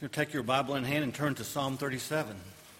You'll take your Bible in hand and turn to Psalm 37.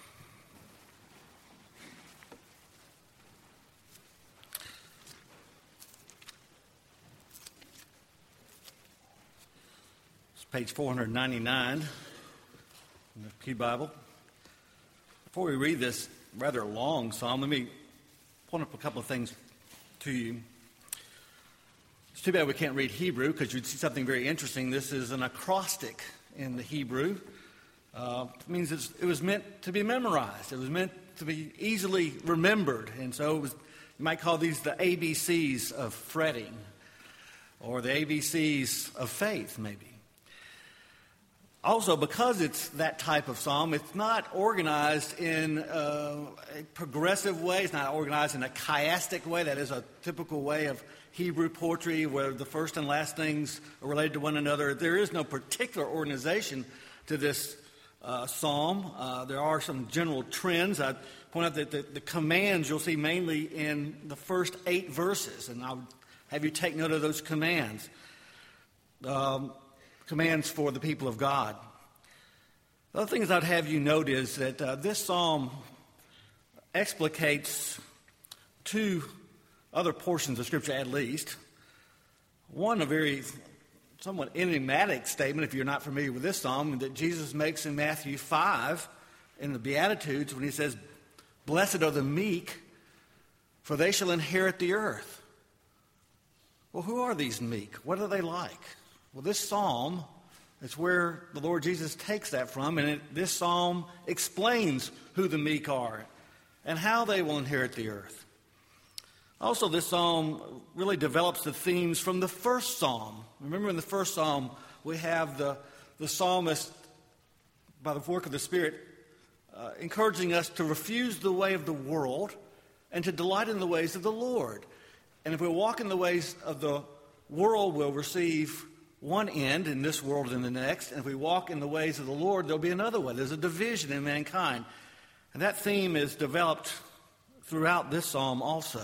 It's page 499 in the Pew Bible. Before we read this rather long psalm, let me point up a couple of things to you. It's too bad we can't read Hebrew because you'd see something very interesting. This is an acrostic in the Hebrew. It means it was meant to be memorized. It was meant to be easily remembered. And so you might call these the ABCs of fretting, or the ABCs of faith, maybe. Also, because it's that type of psalm, it's not organized in a progressive way. It's not organized in a chiastic way. That is a typical way of Hebrew poetry where the first and last things are related to one another. There is no particular organization to this psalm. There are some general trends. I point out that the commands you'll see mainly in the first 8 verses, and I'll have you take note of those commands. Commands for the people of God. The other things I'd have you note is that this psalm explicates 2 other portions of Scripture at least. One, a very somewhat enigmatic statement, if you're not familiar with this psalm, that Jesus makes in Matthew 5 in the Beatitudes when he says, "Blessed are the meek, for they shall inherit the earth." Well, who are these meek? What are they like? Well, this psalm is where the Lord Jesus takes that from, and this psalm explains who the meek are and how they will inherit the earth. Also, this psalm really develops the themes from the first psalm. Remember, in the first psalm, we have the psalmist, by the work of the Spirit, encouraging us to refuse the way of the world and to delight in the ways of the Lord. And if we walk in the ways of the world, we'll receive one end in this world and the next. And if we walk in the ways of the Lord, there'll be another way. There's a division in mankind. And that theme is developed throughout this psalm also.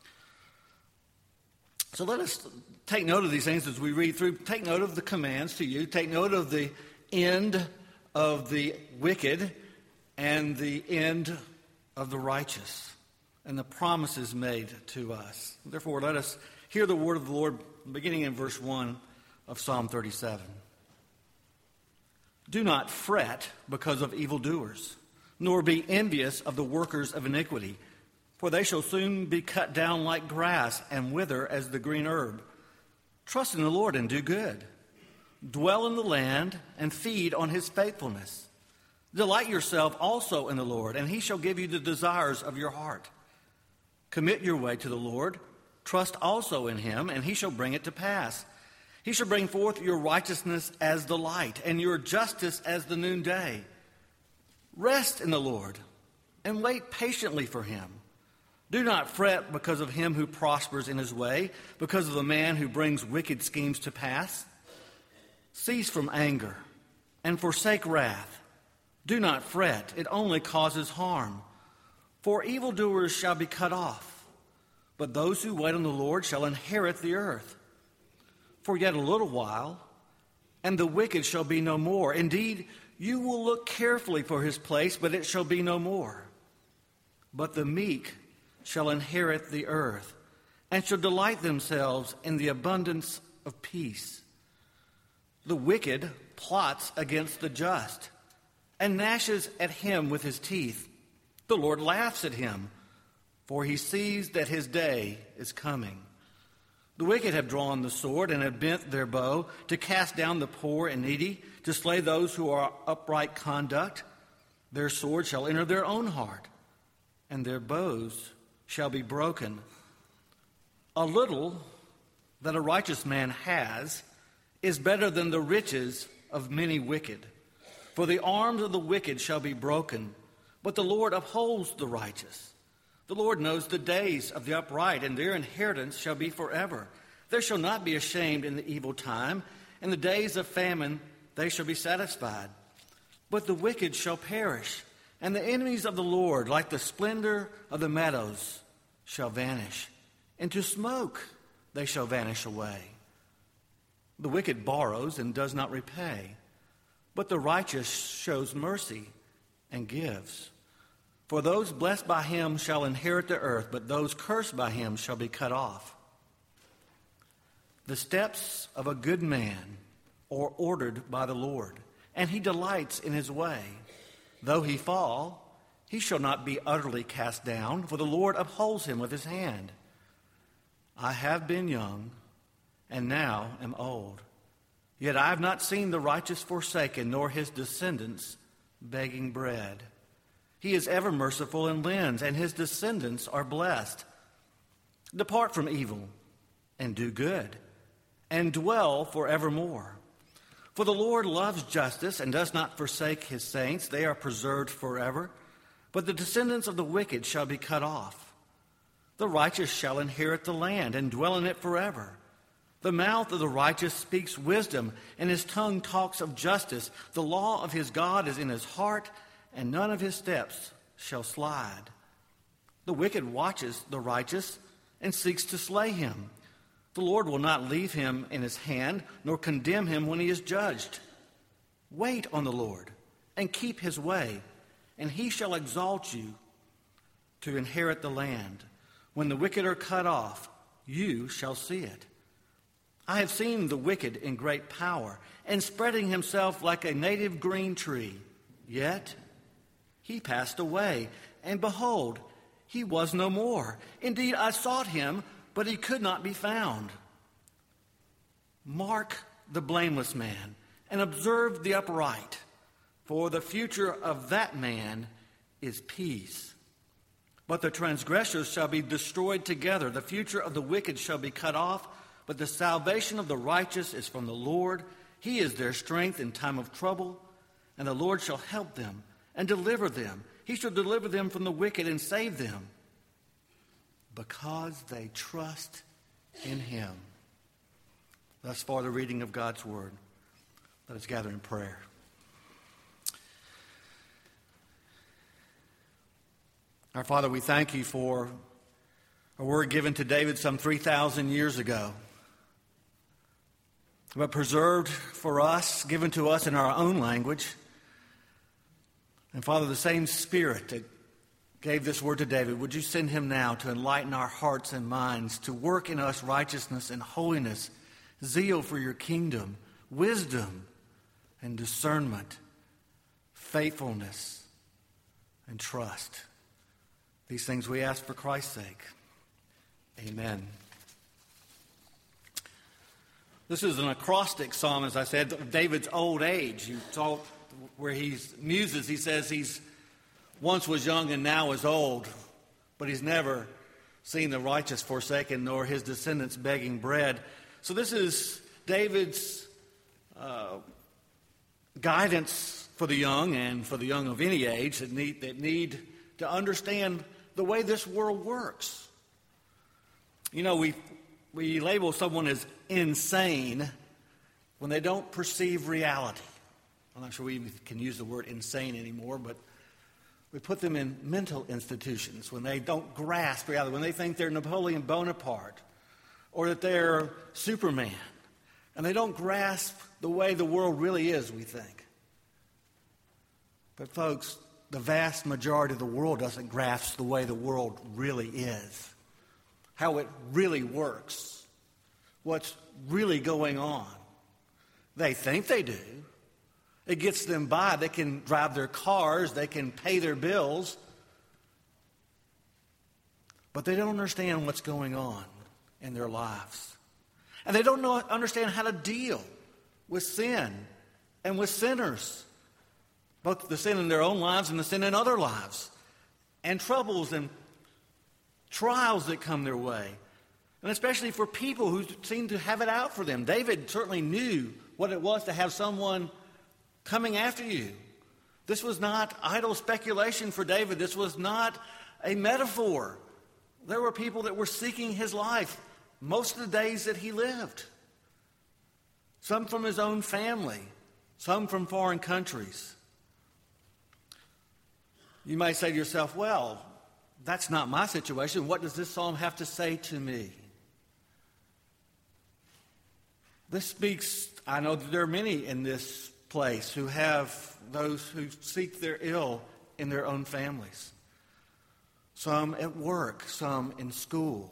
So let us take note of these things as we read through. Take note of the commands to you. Take note of the end of the wicked and the end of the righteous and the promises made to us. Therefore, let us hear the word of the Lord beginning in verse 1 of Psalm 37. Do not fret because of evildoers, nor be envious of the workers of iniquity, for they shall soon be cut down like grass and wither as the green herb. Trust in the Lord and do good. Dwell in the land and feed on his faithfulness. Delight yourself also in the Lord, and he shall give you the desires of your heart. Commit your way to the Lord. Trust also in him, and he shall bring it to pass. He shall bring forth your righteousness as the light, and your justice as the noonday. Rest in the Lord, and wait patiently for him. Do not fret because of him who prospers in his way, because of the man who brings wicked schemes to pass. Cease from anger, and forsake wrath. Do not fret, it only causes harm. For evildoers shall be cut off, but those who wait on the Lord shall inherit the earth. For yet a little while, and the wicked shall be no more. Indeed, you will look carefully for his place, but it shall be no more. But the meek shall inherit the earth, and shall delight themselves in the abundance of peace. The wicked plots against the just, and gnashes at him with his teeth. The Lord laughs at him, for he sees that his day is coming. The wicked have drawn the sword and have bent their bow to cast down the poor and needy, to slay those who are upright conduct. Their sword shall enter their own heart, and their bows shall be broken. A little that a righteous man has is better than the riches of many wicked. For the arms of the wicked shall be broken, but the Lord upholds the righteous. The Lord knows the days of the upright, and their inheritance shall be forever. They shall not be ashamed in the evil time. In the days of famine they shall be satisfied. But the wicked shall perish, and the enemies of the Lord, like the splendor of the meadows, shall vanish. Into smoke they shall vanish away. The wicked borrows and does not repay. but the righteous shows mercy and gives. For those blessed by him shall inherit the earth, but those cursed by him shall be cut off. The steps of a good man are ordered by the Lord, and he delights in his way. Though he fall, he shall not be utterly cast down, for the Lord upholds him with his hand. I have been young, and now am old. Yet I have not seen the righteous forsaken, nor his descendants begging bread. He is ever merciful and lends, and his descendants are blessed. Depart from evil, and do good, and dwell forevermore. For the Lord loves justice, and does not forsake his saints. They are preserved forever. But the descendants of the wicked shall be cut off. The righteous shall inherit the land, and dwell in it forever. The mouth of the righteous speaks wisdom, and his tongue talks of justice. The law of his God is in his heart, and none of his steps shall slide. The wicked watches the righteous and seeks to slay him. The Lord will not leave him in his hand, nor condemn him when he is judged. Wait on the Lord and keep his way, and he shall exalt you to inherit the land. When the wicked are cut off, you shall see it. I have seen the wicked in great power, and spreading himself like a native green tree. Yet he passed away, and behold, he was no more. Indeed, I sought him, but he could not be found. Mark the blameless man, and observe the upright, for the future of that man is peace. But the transgressors shall be destroyed together. The future of the wicked shall be cut off, but the salvation of the righteous is from the Lord. He is their strength in time of trouble, and the Lord shall help them and deliver them. He shall deliver them from the wicked and save them, because they trust in him. Thus far the reading of God's word. Let us gather in prayer. Our Father, we thank you for a word given to David some 3,000 years ago, but preserved for us, given to us in our own language. And Father, the same Spirit that gave this word to David, would you send him now to enlighten our hearts and minds, to work in us righteousness and holiness, zeal for your kingdom, wisdom and discernment, faithfulness and trust. These things we ask for Christ's sake. Amen. This is an acrostic psalm, as I said, of David's old age. You saw where he muses, he says he's once was young and now is old, but he's never seen the righteous forsaken, nor his descendants begging bread. So this is David's guidance for the young, and for the young of any age that need to understand the way this world works. You know, we label someone as insane when they don't perceive reality. I'm not sure we even can use the word insane anymore, but we put them in mental institutions when they don't grasp reality, when they think they're Napoleon Bonaparte or that they're Superman, and they don't grasp the way the world really is, we think. But folks, the vast majority of the world doesn't grasp the way the world really is, how it really works, what's really going on. They think they do. It gets them by. They can drive their cars. They can pay their bills. But they don't understand what's going on in their lives. And they don't understand how to deal with sin and with sinners, both the sin in their own lives and the sin in other lives, and troubles and trials that come their way, and especially for people who seem to have it out for them. David certainly knew what it was to have someone coming after you. This was not idle speculation for David. This was not a metaphor. There were people that were seeking his life most of the days that he lived. Some from his own family, some from foreign countries. You may say to yourself, well, that's not my situation. What does this psalm have to say to me? This speaks, I know that there are many in this place who have those who seek their ill in their own families. Some at work, some in school,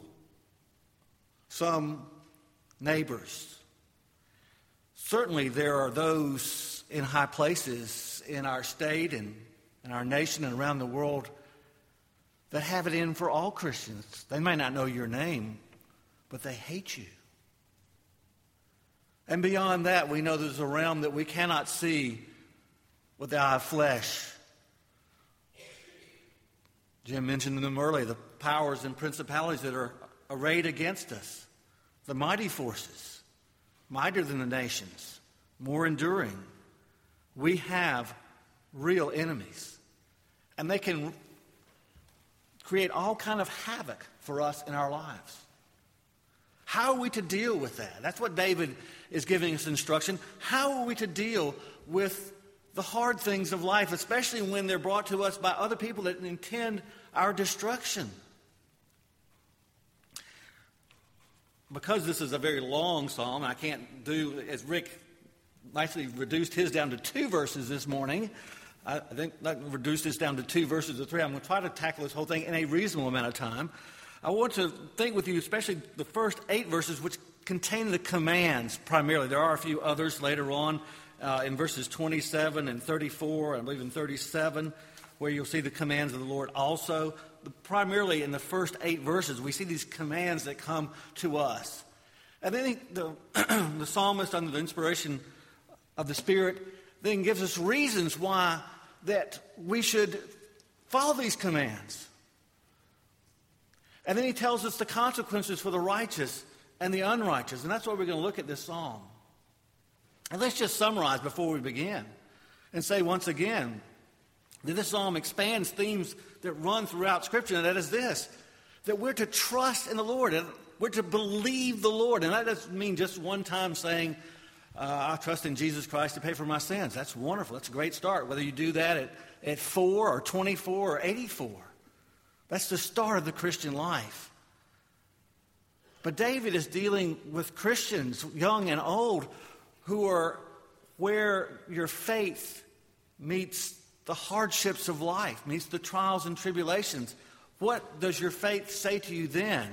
some neighbors. Certainly there are those in high places in our state and in our nation and around the world that have it in for all Christians. They may not know your name, but they hate you. And beyond that, we know there's a realm that we cannot see with the eye of flesh. Jim mentioned them earlier, the powers and principalities that are arrayed against us, the mighty forces, mightier than the nations, more enduring. We have real enemies, and they can create all kind of havoc for us in our lives. How are we to deal with that? That's what David is giving us instruction. How are we to deal with the hard things of life, especially when they're brought to us by other people that intend our destruction? Because this is a very long psalm, I can't do, as Rick nicely reduced his down to 2 verses this morning. I think I reduced this down to 2 verses or 3. I'm going to try to tackle this whole thing in a reasonable amount of time. I want to think with you, especially the first 8 verses, which contain the commands primarily. There are a few others later on in verses 27 and 34, and I believe in 37, where you'll see the commands of the Lord also. Primarily in the first 8 verses, we see these commands that come to us. And then the psalmist, under the inspiration of the Spirit, then gives us reasons why that we should follow these commands. And then he tells us the consequences for the righteous and the unrighteous. And that's why we're going to look at this psalm. And let's just summarize before we begin and say once again that this psalm expands themes that run throughout Scripture, and that is this, that we're to trust in the Lord, and we're to believe the Lord. And that doesn't mean just one time saying, I trust in Jesus Christ to pay for my sins. That's wonderful. That's a great start, whether you do that at 4 or 24 or 84. That's the start of the Christian life. But David is dealing with Christians, young and old, who are where your faith meets the hardships of life, meets the trials and tribulations. What does your faith say to you then?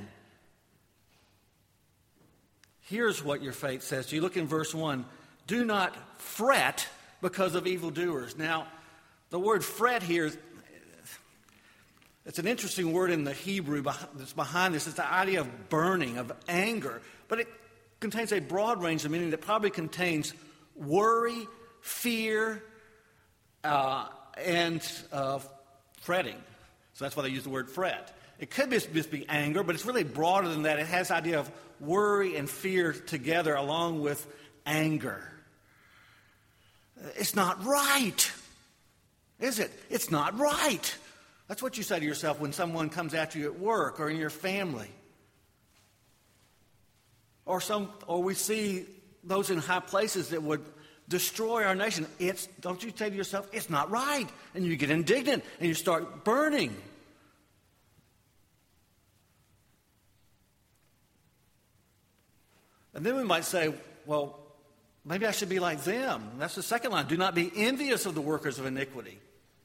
Here's what your faith says to you. Look in verse 1. Do not fret because of evildoers. Now, the word fret here, it's an interesting word in the Hebrew that's behind this. It's the idea of burning, of anger. But it contains a broad range of meaning that probably contains worry, fear, and fretting. So that's why they use the word fret. It could just be anger, but it's really broader than that. It has the idea of worry and fear together along with anger. It's not right, is it? It's not right. That's what you say to yourself when someone comes at you at work or in your family. Or we see those in high places that would destroy our nation. Don't you say to yourself, it's not right. And you get indignant and you start burning. And then we might say, well, maybe I should be like them. And that's the second line. Do not be envious of the workers of iniquity.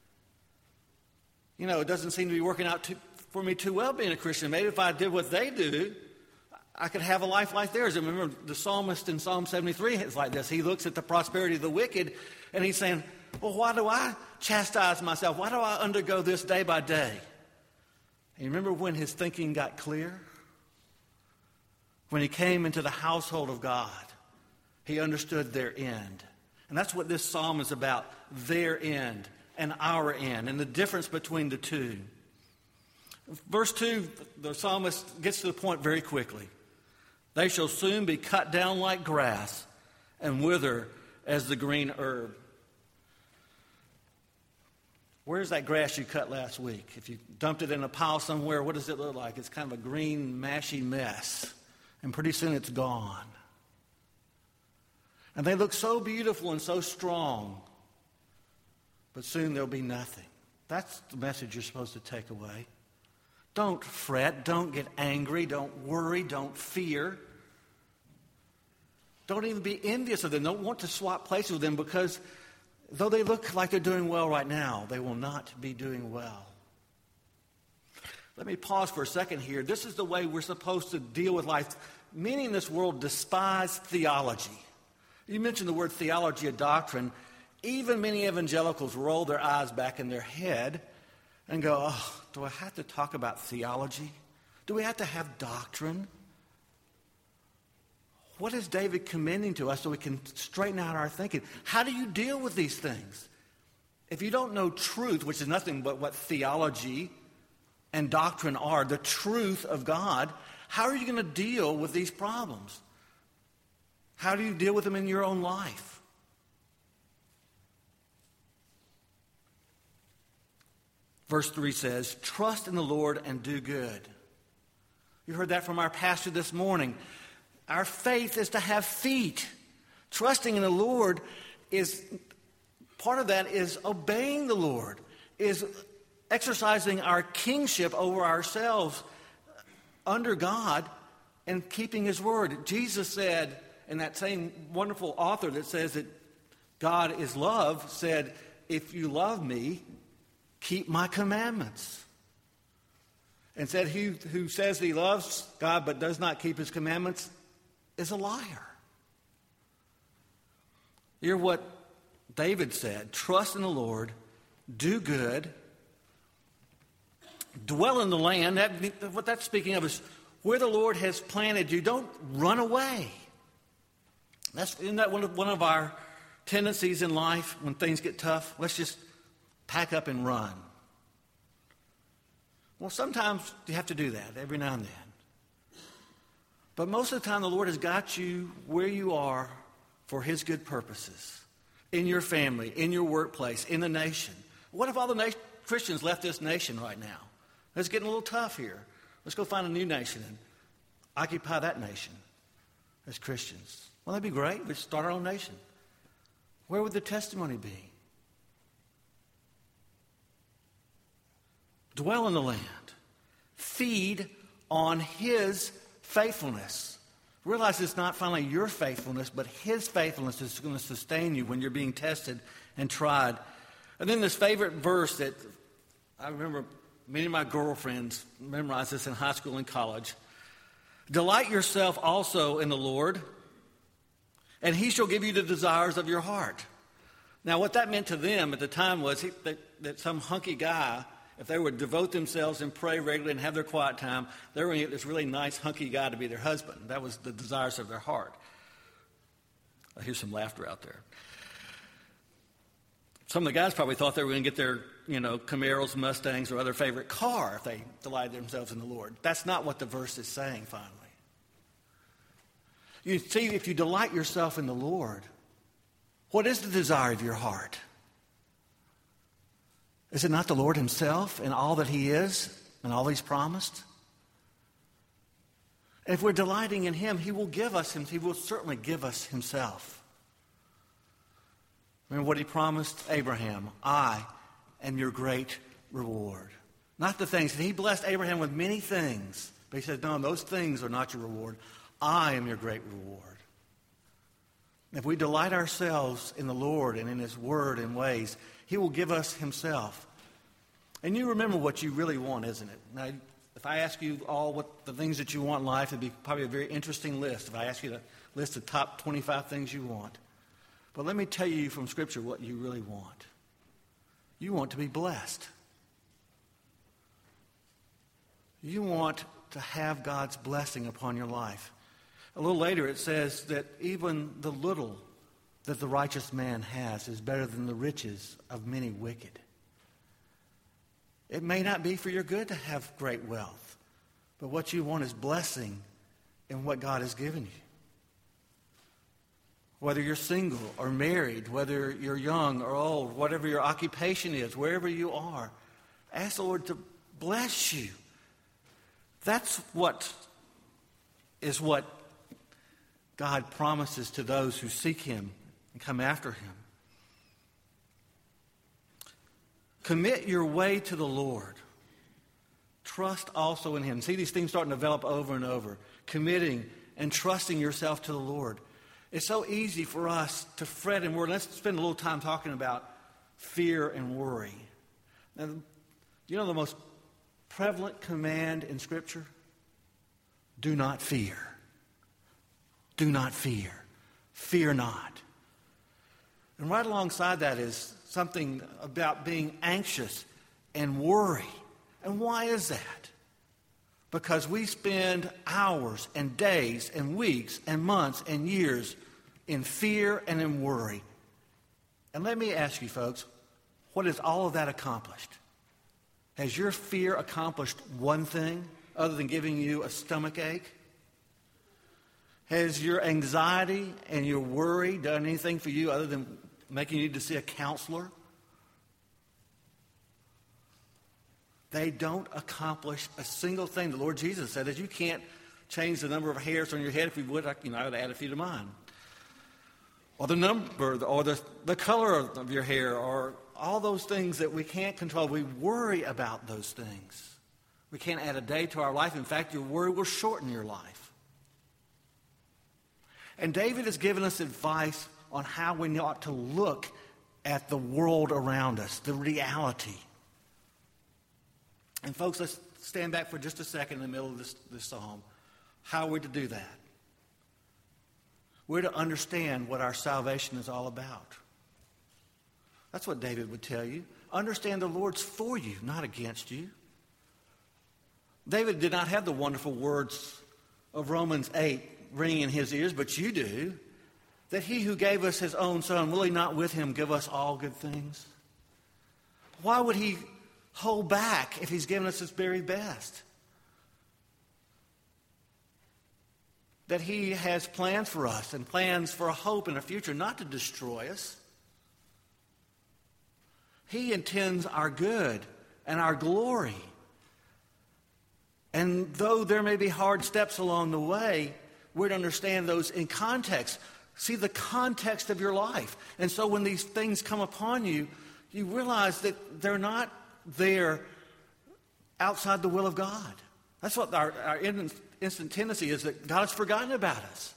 You know, it doesn't seem to be working out for me too well being a Christian. Maybe if I did what they do, I could have a life like theirs. And remember, the psalmist in Psalm 73 is like this. He looks at the prosperity of the wicked, and he's saying, well, why do I chastise myself? Why do I undergo this day by day? And you remember when his thinking got clear? When he came into the household of God, he understood their end. And that's what this psalm is about, their end and our end, and the difference between the two. Verse 2, the psalmist gets to the point very quickly. They shall soon be cut down like grass and wither as the green herb. Where's that grass you cut last week? If you dumped it in a pile somewhere, what does it look like? It's kind of a green, mashy mess. And pretty soon it's gone. And they look so beautiful and so strong. But soon there'll be nothing. That's the message you're supposed to take away. Don't fret. Don't get angry. Don't worry. Don't fear. Don't even be envious of them. Don't want to swap places with them, because though they look like they're doing well right now, they will not be doing well. Let me pause for a second here. This is the way we're supposed to deal with life. Many in this world despise theology. You mentioned the word theology, a doctrine. Even many evangelicals roll their eyes back in their head and go, oh, do I have to talk about theology? Do we have to have doctrine? What is David commending to us so we can straighten out our thinking? How do you deal with these things? If you don't know truth, which is nothing but what theology and doctrine are, the truth of God, how are you going to deal with these problems? How do you deal with them in your own life? Verse 3 says, trust in the Lord and do good. You heard that from our pastor this morning. Our faith is to have feet. Trusting in the Lord is, part of that is obeying the Lord, is exercising our kingship over ourselves under God and keeping His word. Jesus said, and that same wonderful author that says that God is love said, if you love me, keep my commandments. And said, he who says he loves God but does not keep His commandments is a liar. Hear what David said, trust in the Lord, do good, dwell in the land. What that's speaking of is where the Lord has planted you. Don't run away. Isn't that one of our tendencies in life when things get tough? Let's just pack up and run. Well, sometimes you have to do that every now and then. But most of the time, the Lord has got you where you are for His good purposes. In your family, in your workplace, in the nation. What if all the Christians left this nation right now? It's getting a little tough here. Let's go find a new nation and occupy that nation as Christians. Well, that'd be great. We'd start our own nation. Where would the testimony be? Dwell in the land. Feed on His faithfulness. Realize it's not finally your faithfulness, but His faithfulness is going to sustain you when you're being tested and tried. And then this favorite verse that I remember many of my girlfriends memorized this in high school and college. Delight yourself also in the Lord, and He shall give you the desires of your heart. Now, what that meant to them at the time was that some hunky guy, if they would devote themselves and pray regularly and have their quiet time, they were going to get this really nice, hunky guy to be their husband. That was the desires of their heart. I hear some laughter out there. Some of the guys probably thought they were going to get their, Camaros, Mustangs, or other favorite car if they delighted themselves in the Lord. That's not what the verse is saying, finally. You see, if you delight yourself in the Lord, what is the desire of your heart? Is it not the Lord Himself and all that He is and all He's promised? And if we're delighting in Him, He will give us Him. He will certainly give us Himself. Remember what He promised Abraham, I am your great reward. Not the things. He blessed Abraham with many things, but He said, no, those things are not your reward. I am your great reward. If we delight ourselves in the Lord and in His word and ways, He will give us Himself. And you remember what you really want, isn't it? Now, if I ask you all what the things that you want in life, it'd be probably a very interesting list. If I ask you to list the top 25 things you want. But let me tell you from Scripture what you really want. You want to be blessed. You want to have God's blessing upon your life. A little later it says that even the little that the righteous man has is better than the riches of many wicked. It may not be for your good to have great wealth, but what you want is blessing in what God has given you. Whether you're single or married, whether you're young or old, whatever your occupation is, wherever you are, ask the Lord to bless you. That's what God promises to those who seek Him and come after Him. Commit your way to the Lord. Trust also in Him. See these things starting to develop over and over. Committing and trusting yourself to the Lord. It's so easy for us to fret and worry. Let's spend a little time talking about fear and worry. Now, you know the most prevalent command in Scripture? Do not fear. Do not fear. Fear not. And right alongside that is something about being anxious and worry. And why is that? Because we spend hours and days and weeks and months and years in fear and in worry. And let me ask you folks, what has all of that accomplished? Has your fear accomplished one thing other than giving you a stomach ache? Has your anxiety and your worry done anything for you other than making you need to see a counselor? They don't accomplish a single thing. The Lord Jesus said that you can't change the number of hairs on your head. If we would, I would add a few to mine. Or the number, or the color of your hair, or all those things that we can't control. We worry about those things. We can't add a day to our life. In fact, your worry will shorten your life. And David has given us advice on how we ought to look at the world around us, the reality. And folks, let's stand back for just a second in the middle of this psalm. How are we to do that? We're to understand what our salvation is all about. That's what David would tell you. Understand the Lord's for you, not against you. David did not have the wonderful words of Romans 8 ringing in his ears, but you do. That he who gave us his own son, will he not with him give us all good things? Why would he hold back if he's given us his very best? That he has plans for us and plans for a hope and a future, not to destroy us. He intends our good and our glory. And though there may be hard steps along the way, we're to understand those in context. See the context of your life. And so when these things come upon you, you realize that they're not there outside the will of God. That's what our instant tendency is, that God has forgotten about us.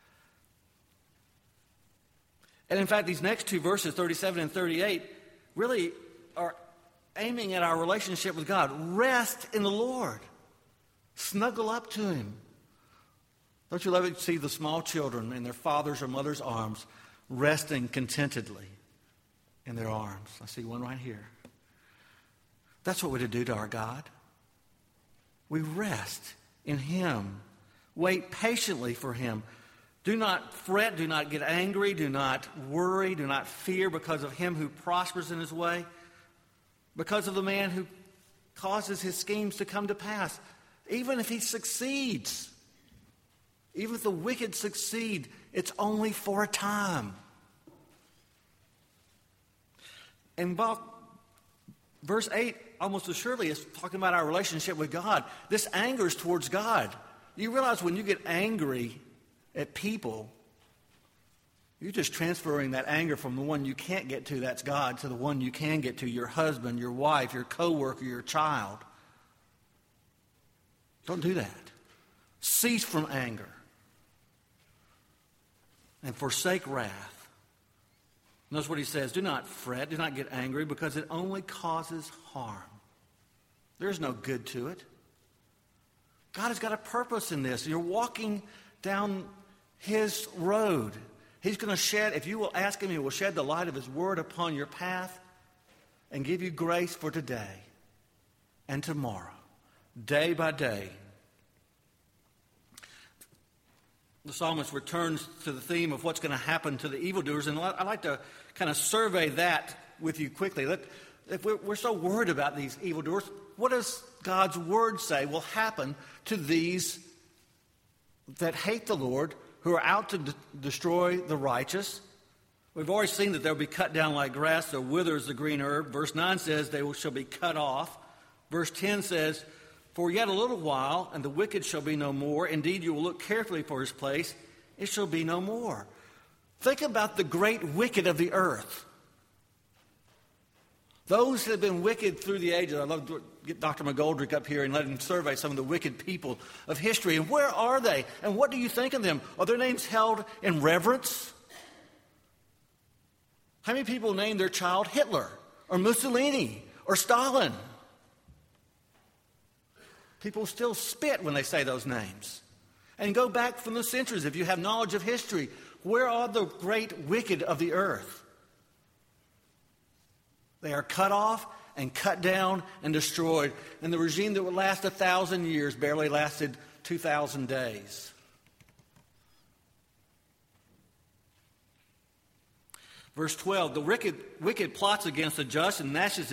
And in fact, these next two verses, 37 and 38, really are aiming at our relationship with God. Rest in the Lord. Snuggle up to Him. Don't you love it to see the small children in their father's or mother's arms resting contentedly in their arms? I see one right here. That's what we're to do to our God. We rest in Him. Wait patiently for Him. Do not fret, do not get angry, do not worry, do not fear because of him who prospers in his way, because of the man who causes his schemes to come to pass. Even if he succeeds, even if the wicked succeed, it's only for a time. And verse 8 almost assuredly is talking about our relationship with God. This anger is towards God. You realize when you get angry at people, you're just transferring that anger from the one you can't get to, that's God, to the one you can get to, your husband, your wife, your coworker, your child. Don't do that. Cease from anger and forsake wrath. Notice what he says. Do not fret, do not get angry, because it only causes harm. There's no good to it. God has got a purpose in this. You're walking down His road. He's going to shed, if you will ask Him, He will shed the light of His word upon your path and give you grace for today and tomorrow, day by day. The psalmist returns to the theme of what's going to happen to the evildoers, and I'd like to kind of survey that with you quickly. If we're so worried about these evildoers, what does God's word say will happen to these that hate the Lord, who are out to destroy the righteous? We've already seen that they'll be cut down like grass, they'll wither as the green herb. Verse 9 says they shall be cut off. Verse 10 says, for yet a little while, and the wicked shall be no more. Indeed, you will look carefully for his place. It shall be no more. Think about the great wicked of the earth. Those that have been wicked through the ages. I love to get Dr. McGoldrick up here and let him survey some of the wicked people of history. And where are they? And what do you think of them? Are their names held in reverence? How many people name their child Hitler or Mussolini or Stalin? People still spit when they say those names. And go back from the centuries, if you have knowledge of history, where are the great wicked of the earth? They are cut off and cut down and destroyed. And the regime that would last 1,000 years barely lasted 2,000 days. Verse 12, the wicked plots against the just and gnashes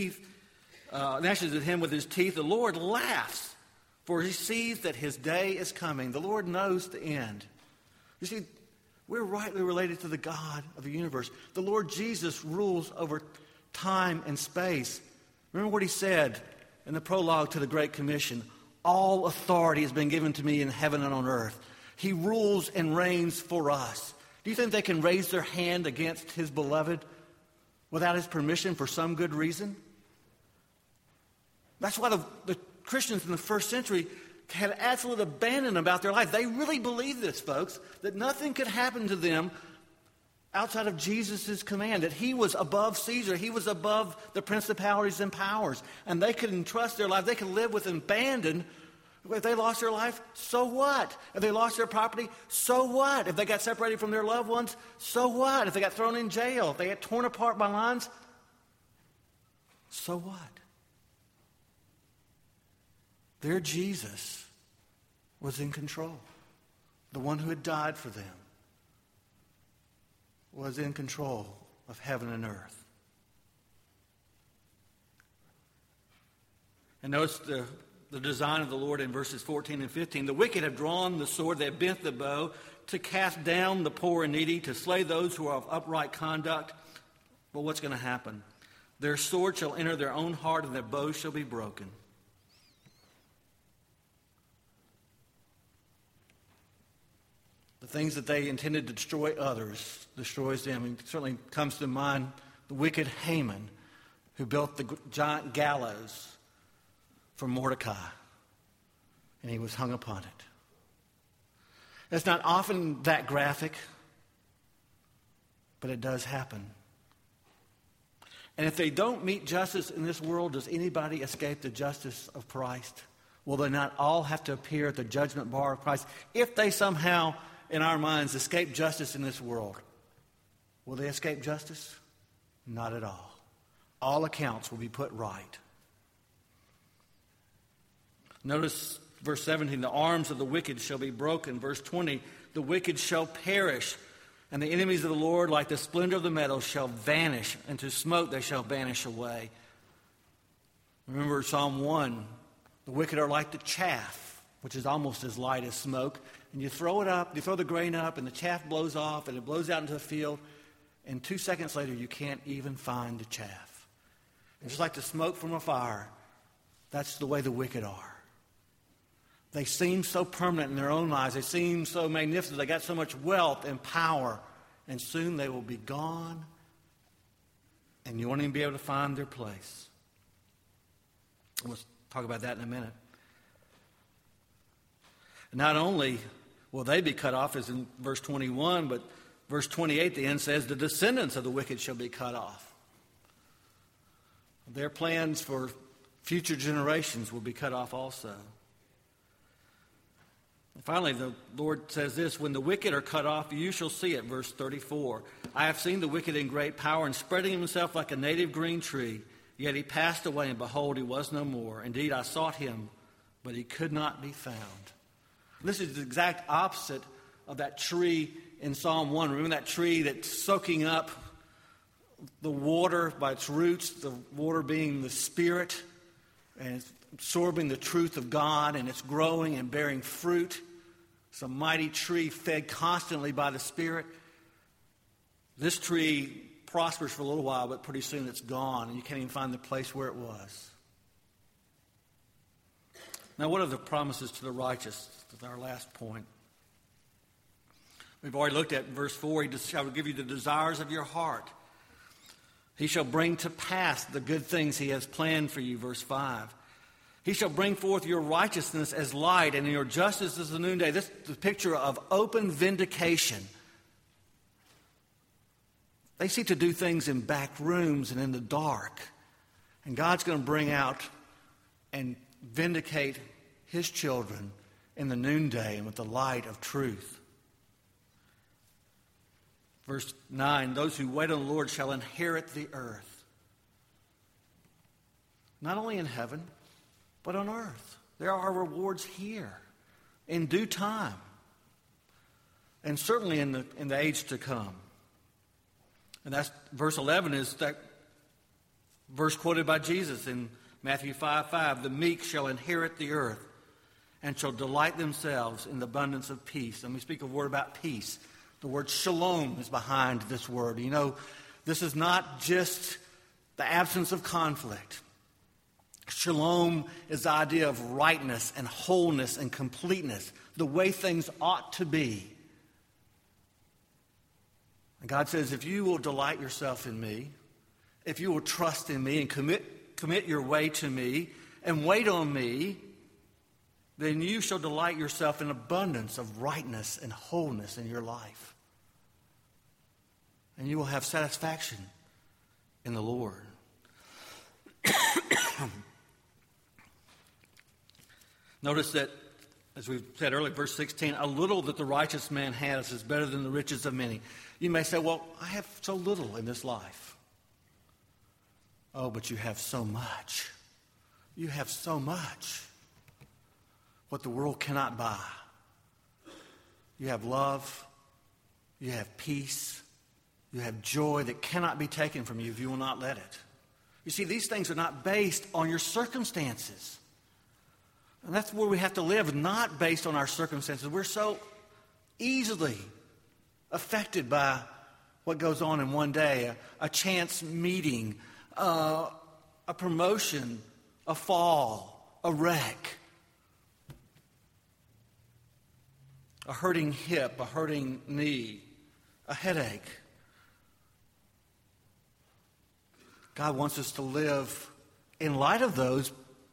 at him with his teeth. The Lord laughs, for he sees that his day is coming. The Lord knows the end. You see, we're rightly related to the God of the universe. The Lord Jesus rules over time and space. Remember what he said in the prologue to the Great Commission. All authority has been given to me in heaven and on earth. He rules and reigns for us. Do you think they can raise their hand against his beloved without his permission for some good reason? That's why the Christians in the first century had absolute abandon about their life. They really believed this, folks, that nothing could happen to them outside of Jesus' command, that he was above Caesar. He was above the principalities and powers. And they could entrust their life. They could live with abandon. If they lost their life, so what? If they lost their property, so what? If they got separated from their loved ones, so what? If they got thrown in jail, if they got torn apart by lions, so what? Their Jesus was in control. The one who had died for them was in control of heaven and earth. And notice the design of the Lord in verses 14 and 15. The wicked have drawn the sword, they have bent the bow to cast down the poor and needy, to slay those who are of upright conduct. But what's going to happen? Their sword shall enter their own heart, and their bow shall be broken. The things that they intended to destroy others destroys them. It certainly comes to mind the wicked Haman, who built the giant gallows for Mordecai, and he was hung upon it. It's not often that graphic, but it does happen. And if they don't meet justice in this world, does anybody escape the justice of Christ? Will they not all have to appear at the judgment bar of Christ? If they somehow, in our minds, escape justice in this world, will they escape justice? Not at all. All accounts will be put right. Notice verse 17, the arms of the wicked shall be broken. Verse 20, the wicked shall perish, and the enemies of the Lord, like the splendor of the meadows, shall vanish, and to smoke they shall vanish away. Remember Psalm 1, the wicked are like the chaff, which is almost as light as smoke. And you throw it up, you throw the grain up, and the chaff blows off, and it blows out into the field, and 2 seconds later you can't even find the chaff. And just like the smoke from a fire, that's the way the wicked are. They seem so permanent in their own lives. They seem so magnificent. They got so much wealth and power. And soon they will be gone. And you won't even be able to find their place. We'll talk about that in a minute. Not only will they be cut off, as in verse 21, but verse 28, the end says, the descendants of the wicked shall be cut off. Their plans for future generations will be cut off also. Finally, the Lord says this, when the wicked are cut off, you shall see it, verse 34. I have seen the wicked in great power and spreading himself like a native green tree. Yet he passed away, and behold, he was no more. Indeed, I sought him, but he could not be found. This is the exact opposite of that tree in Psalm 1. Remember that tree that's soaking up the water by its roots, the water being the Spirit, and it's absorbing the truth of God, and it's growing and bearing fruit. It's a mighty tree fed constantly by the Spirit. This tree prospers for a little while, but pretty soon it's gone, and you can't even find the place where it was. Now, what are the promises to the righteous? That's our last point. We've already looked at verse 4. I will give you the desires of your heart. He shall bring to pass the good things he has planned for you, verse 5. He shall bring forth your righteousness as light and your justice as the noonday. This is the picture of open vindication. They seek to do things in back rooms and in the dark. And God's going to bring out and vindicate his children in the noonday and with the light of truth. Verse 9, those who wait on the Lord shall inherit the earth. Not only in heaven, but on earth. There are rewards here in due time. And certainly in the age to come. And that's verse 11 is that verse quoted by Jesus in Matthew 5:5. The meek shall inherit the earth and shall delight themselves in the abundance of peace. Let me speak a word about peace. The word shalom is behind this word. You know, this is not just the absence of conflict. Shalom is the idea of rightness and wholeness and completeness, the way things ought to be. And God says, if you will delight yourself in me, if you will trust in me and commit your way to me and wait on me, then you shall delight yourself in abundance of rightness and wholeness in your life. And you will have satisfaction in the Lord. Notice that, as we said earlier, verse 16, a little that the righteous man has is better than the riches of many. You may say, well, I have so little in this life. Oh, but you have so much. You have so much. What the world cannot buy. You have love. You have peace. You have joy that cannot be taken from you if you will not let it. You see, these things are not based on your circumstances. And that's where we have to live, not based on our circumstances. We're so easily affected by what goes on in one day, a chance meeting, a promotion, a fall, a wreck, a hurting hip, a hurting knee, a headache. God wants us to live in light of those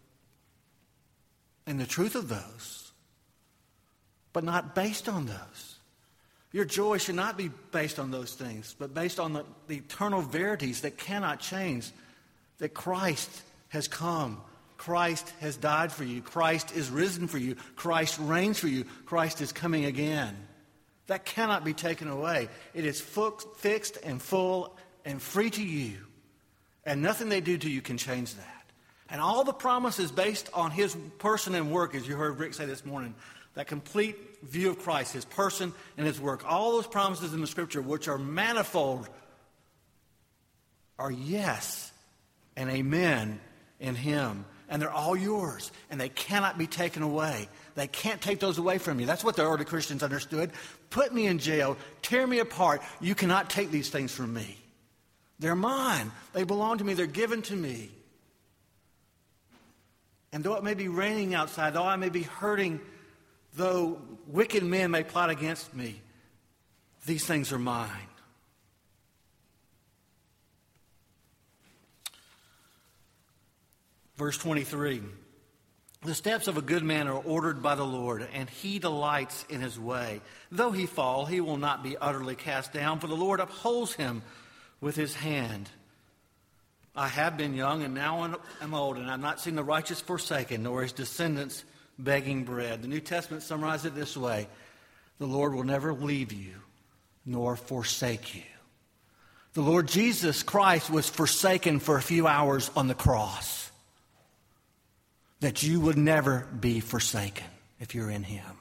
and the truth of those, but not based on those. Your joy should not be based on those things, but based on the eternal verities that cannot change, that Christ has come, Christ has died for you, Christ is risen for you, Christ reigns for you, Christ is coming again. That cannot be taken away. It is fixed and full and free to you, and nothing they do to you can change that. And all the promises based on his person and work, as you heard Rick say this morning, that complete view of Christ, his person and his work, all those promises in the Scripture, which are manifold, are yes and amen in him. And they're all yours, and they cannot be taken away. They can't take those away from you. That's what the early Christians understood. Put me in jail, tear me apart. You cannot take these things from me. They're mine. They belong to me. They're given to me. And though it may be raining outside, though I may be hurting, though wicked men may plot against me, these things are mine. Verse 23, the steps of a good man are ordered by the Lord, and he delights in his way. Though he fall, he will not be utterly cast down, for the Lord upholds him with his hand. I have been young, and now am old, and I have not seen the righteous forsaken, nor his descendants begging bread. The New Testament summarizes it this way: the Lord will never leave you, nor forsake you. The Lord Jesus Christ was forsaken for a few hours on the cross, that you would never be forsaken if you're in him.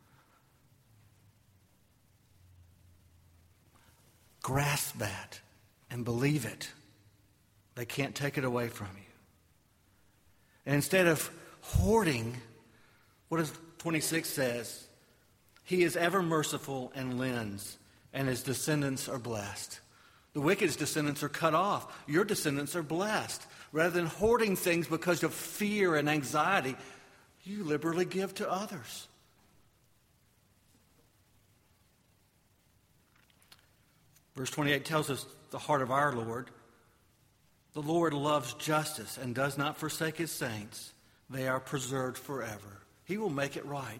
Grasp that and believe it. They can't take it away from you. And instead of hoarding, what does 26 says? He is ever merciful and lends, and his descendants are blessed. The wicked's descendants are cut off. Your descendants are blessed. Rather than hoarding things because of fear and anxiety, you liberally give to others. Verse 28 tells us the heart of our Lord. The Lord loves justice and does not forsake his saints. They are preserved forever. He will make it right.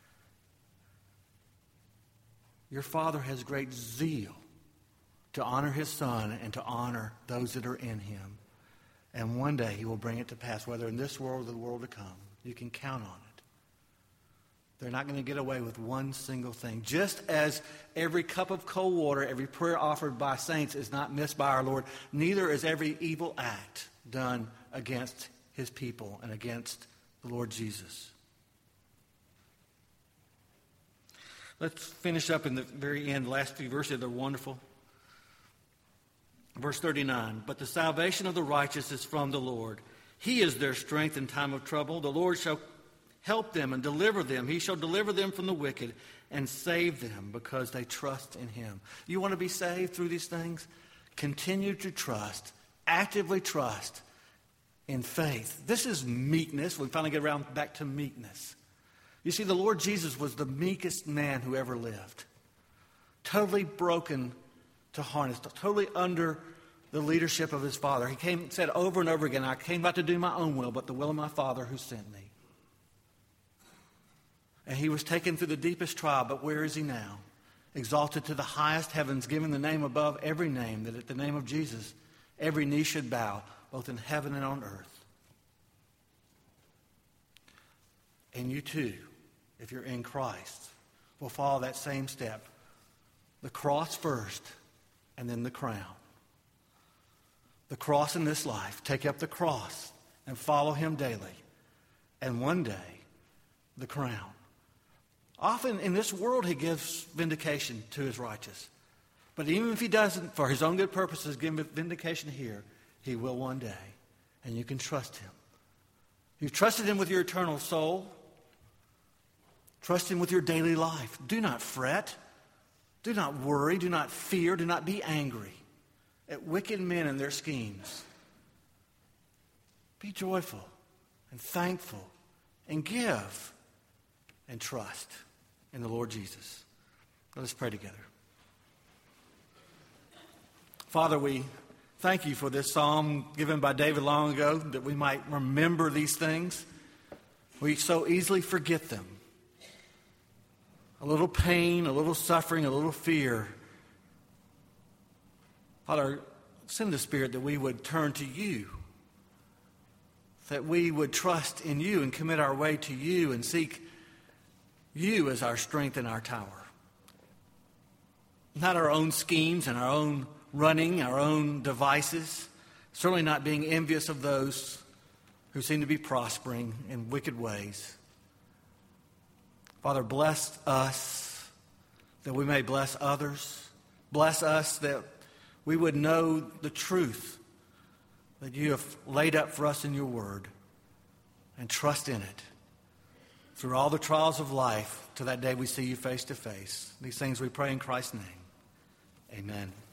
Your Father has great zeal to honor his Son and to honor those that are in him. And one day he will bring it to pass, whether in this world or the world to come. You can count on it. They're not going to get away with one single thing. Just as every cup of cold water, every prayer offered by saints is not missed by our Lord, neither is every evil act done against his people and against the Lord Jesus. Let's finish up in the very end. The last few verses, they're wonderful. Verse 39, but the salvation of the righteous is from the Lord. He is their strength in time of trouble. The Lord shall help them and deliver them. He shall deliver them from the wicked and save them because they trust in him. You want to be saved through these things? Continue to trust, actively trust in faith. This is meekness. We finally get around back to meekness. You see, the Lord Jesus was the meekest man who ever lived. Totally broken to harness, totally under the leadership of his Father. He said over and over again, I came not to do my own will, but the will of my Father who sent me. And he was taken through the deepest trial, but where is he now? Exalted to the highest heavens, given the name above every name, that at the name of Jesus, every knee should bow, both in heaven and on earth. And you too, if you're in Christ, will follow that same step. The cross first, and then the crown. The cross in this life. Take up the cross and follow him daily. And one day, the crown. Often in this world, he gives vindication to his righteous. But even if he doesn't, for his own good purposes, give vindication here, he will one day. And you can trust him. You've trusted him with your eternal soul. Trust him with your daily life. Do not fret. Do not worry. Do not fear. Do not be angry at wicked men and their schemes. Be joyful and thankful and give and trust in the Lord Jesus. Let us pray together. Father, we thank you for this psalm given by David long ago, that we might remember these things. We so easily forget them. A little pain, a little suffering, a little fear. Father, send the Spirit that we would turn to you, that we would trust in you and commit our way to you and seek you as our strength and our tower. Not our own schemes and our own running, our own devices. Certainly not being envious of those who seem to be prospering in wicked ways. Father, bless us that we may bless others. Bless us that we would know the truth that you have laid up for us in your word and trust in it through all the trials of life to that day we see you face to face. These things we pray in Christ's name. Amen.